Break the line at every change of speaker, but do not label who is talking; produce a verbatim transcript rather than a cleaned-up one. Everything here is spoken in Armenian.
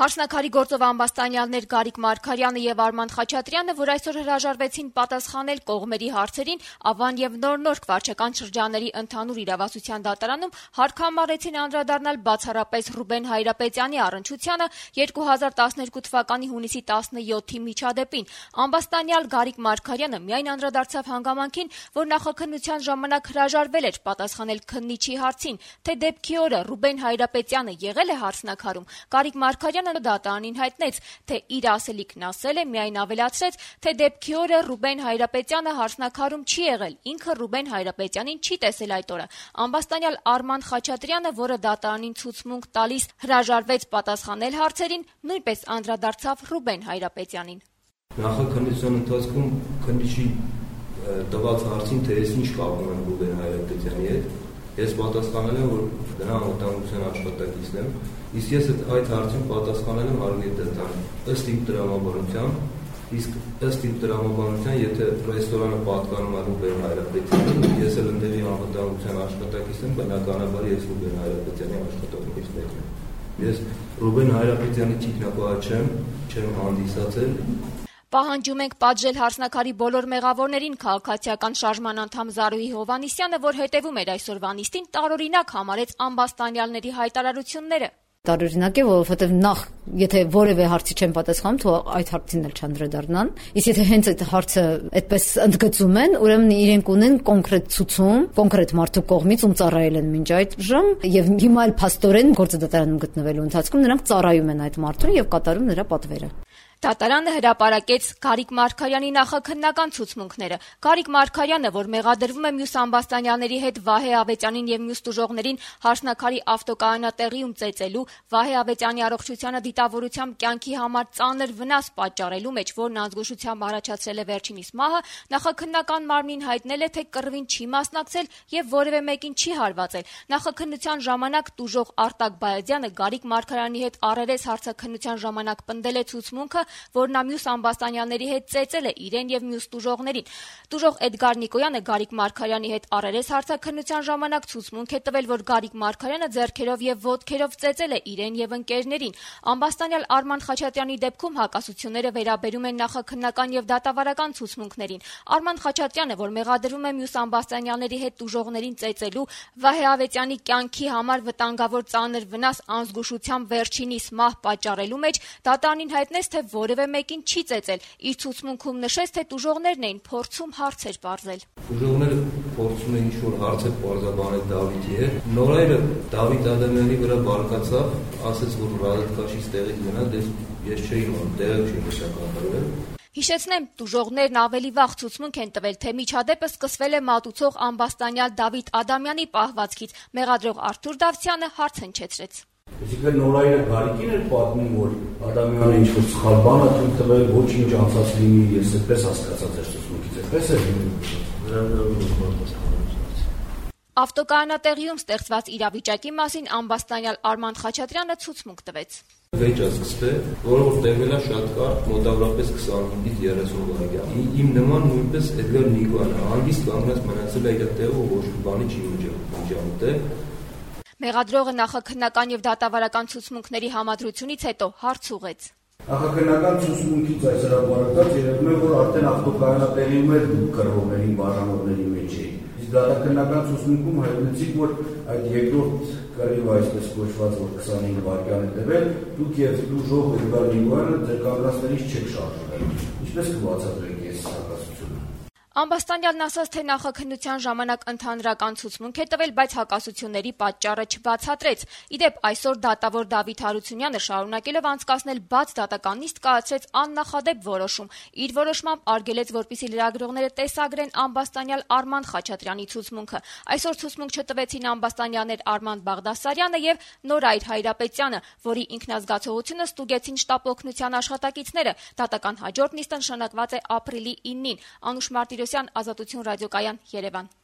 Հարսնաքարի գործով ամբաստանյալներ Գարիկ Մարգարյանը եւ Արման Խաչատրյանը, որ այսօր հրաժարվեցին պատասխանել կողմերի հարցերին, Ավան եւ Նոր-Նորք վարչական շրջանների ընդհանուր իրավասության դատարանում հարկ համարեցին անդրադառնալ բացառապես Ռուբեն Հայրապետյանի առնչությանը երկու հազար տասներկու թվականի հունիսի տասնյոթի միջադեպին։ Ամբաստանյալ Գարիկ Մարգարյանը միայն անդրադարձավ հանգամանքին, որ նախաքննության ժամանակ հրաժարվել էր պատասխանել քննիչի հարցին, թե դեպքի օրը Ռուբեն Հայրապետյանը եղել է հարսնաքարում։ Գարիկ Մարգարյանը դատարանին հայտնեց, թե իր ասելիքն ասել է, միայն ավելացրեց, թե դեպքի օրը Ռուբեն Հայրապետյանը հարսնաքարում չի եղել, ինքը Ռուբեն Հայրապետյանին չի տեսել այդ օրը։ Ամբաստանյալ Արման Խաչատրյանը, որը դատարանին ցուցմունք տալիս հրաժարվեց պատասխանել հարցերին, նույնպես անդրադարձավ Ռուբեն Հայրապետյանին։
Նախաքննության ընթացքում քննիչի տված հարցին, թե ես ինչ կապում եմ Ռուբեն Հայրապետյանի հետ, ես պատասխանել եմ, որ դրա անվտանգության աշխատակիցն եմ, իսկ ես այդ հարցին պատասխանել եմ Արգետ Դետան, ըստ իմ տրամաբանության, իսկ ըստ իմ տրամաբանության, եթե ռեստորանը պատկանում է Ռուբեն Հայրապետյանին, ես էլ ընդդեղի անվտանգության աշխատակիցն եմ, բնականաբար ես Ռուբեն Հայրապետյանի աշխատողներից մեկն եմ։ Ես Ռուբեն Հայրապետյանի թիկնապահ չեմ, չեմ հանդիսացել։
Պահանջում ենք պատժել հարսնաքարի բոլոր մեղավորներին, քաղաքացիական շարժման անդամ Զարուհի Հովհաննիսյանը, որ հետևում էր այսօրվա նիստին, տարօրինակ համարեց ամբաստանյալների հայտարարությունները։
Տարօրինակ է, որովհետև նախ, եթե որևէ հարցի չեն պատասխանում, թող այդ հարցին էլ չանդրադառնան։ Իսկ եթե հենց այդ հարցը այդպես ընդգծում են, ուրեմն իրենք ունեն կոնկրետ ցուցում, կոնկրետ մարդու կողմից, ում ծառայել են մինչ այդ ժամ, եւ հիմա էլ փաստորեն գործը դատարանում գտնվելու ընթացքում նրանք ծառայում են այդ մարդուն եւ կատարում նրա պատվերը։
Դատարանը հրապարակեց Գարիկ Մարգարյանի նախաքննական ցուցմունքները։ Գարիկ Մարգարյանը, որ մեղադրվում է մյուս ամբաստանյալների հետ Վահե Ավետյանին եւ մյուս տուժողներին հարսնաքարի ավտոկայանատեղիում ծեծելու, Վահե Ավետյանի առողջությանը դիտավորությամբ կյանքի համար ծանր վնաս պատճառելու մեջ, որն անզգուշությամբ առաջացրել է վերջինիս մահը, նախաքննական մարմնին հայտնել է, թե կռվին չի մասնակցել եւ որևէ մեկին չի հարվածել։ Նախաքննության ժամանակ տուժող Արտակ Բայազյանը Գարիկ Մարգարյանի հետ առերես հարցաքննության ժամանակ պնդել է ցուցմունքը, որ նա մյուս ամբաստանյալների հետ ծեծել է իրեն եւ մյուս տուժողներին։ Տուժող Էդգար Նիկոյանը Գարիկ Մարգարյանի հետ առերես հարցաքննության ժամանակ ցուցմունք է տվել, որ Գարիկ Մարգարյանը ձեռքերով եւ ոտքերով ծեծել է իրեն եւ ընկերներին։ Ամբաստանյալ Արման Խաչատրյանի դեպքում հակասությունները վերաբերում են նախաքննական եւ դատավարական ցուցմունքներին։ Արման Խաչատրյանը, որ մեղադրվում է մյուս ամբաստանյալների հետ տուժողներին ծեծելու, Վահե Ավետյանի կյանքի համար վտանգավոր ծանր վնաս անզգուշությամբ վերջինիս մահ պատճառելու մեջ, դատարանին հայտնեց, թե որևէ մեկին չի ծեծել։ Իր ցուցմունքում նշեց, թե տուժողներն էին փորձում հարցեր պարզել։
Տուժողները փորձում էին ինչ-որ հարցեր պարզաբանել Դավիթի հետ։ Նորայրը Դավիթ Ադամյանի վրա բարկացավ, ասաց, որ ռադատկաշից տեղից մնա, ես չէի իմանում, տեղը չի նշանակվել։
Հիշեցնեմ, տուժողներն ավելի վաղ ցուցմունք են տվել, թե միջադեպը սկսվել է մատուցող ամբաստանյալ Դավիթ Ադամյանի պահվածքից։ Մեղադրող Արթուր Դավթյանը հարց հնչեցրեց։
Այսինքն Նորայրը Գարիկին էր պատմում, որ Ադամյանը ինչ-որ սխալ բան է թույլ տվել, ոչինչ անցած լինի, ես այդպես հասկացա ձեր ցուցմունքից, այդպես է լինում։
Ավտոկայանատեղիում ստեղծված իրավիճակի մասին ամբաստանյալ Արման Խաչատրյանը ցուցմունք տվեց։
Վեճ է սկսվել, որը որ տևել է շատ կարճ, մոտավորապես քսանհինգից երեսուն վայրկյան։ Իմ նման նույնպես Էդգար Նիկոյանը հանգիստ կանգնած մնացել է այդ տեղը, ոչ մի բանի չի միջամտել։
Մեղադրողը նախաքննական եւ դատավարական ցուցմունքների համադրությունից հետո հարց ուղեց։
Նախաքննական ցուցմունքից այս հրապարակած երևում է, որ արդեն ավտոկայանատեղիում էր կռվողների բաժանողների մեջ է։ Իսկ դատաքննական ցուցմունքում հայտնեցիք, որ այդ երկրորդ կռիվը, այսպես կոչված, որ քսանհինգ վայրկյան է տևել, դուք եւ տուժող Էդգար Նիկոյանը ձեր կանգնածներից չեք շարժվել։ Ինչպես կբացատրեք այս հակասությունը։
Ամբաստանյալն ասաց, թե նախաքննության ժամանակ ընդհանրական ցուցմունք է տվել, բայց հակասությունների պատճառը չբացատրեց։ Իդեպ այսօր դատավոր Դավիթ Հարությունյանը շարունակելով անցկացնել բաց դատական նիստ կայացրեց աննախադեպ որոշում։ Իր որոշմամբ արգելեց, որպեսզի լրագրողները տեսագրեն ամբաստանյալ Արման Խաչատրյանի ցուցմունքը։ Այսօր ցուցմունք չտվեցին ամբաստանյալներ Արման Բաղդասարյանը եւ Նորայր Հայրապետյանը, որի ինքնազգացողությունը ստուգեցին շտապօգնության աշխատակիցները։ Դատական հաջորդ նիստը նշանակված է ապրիլի իննին։ Անուշ Մարտիրոսյան, Ազատություն ռադիոկայան, Երևան։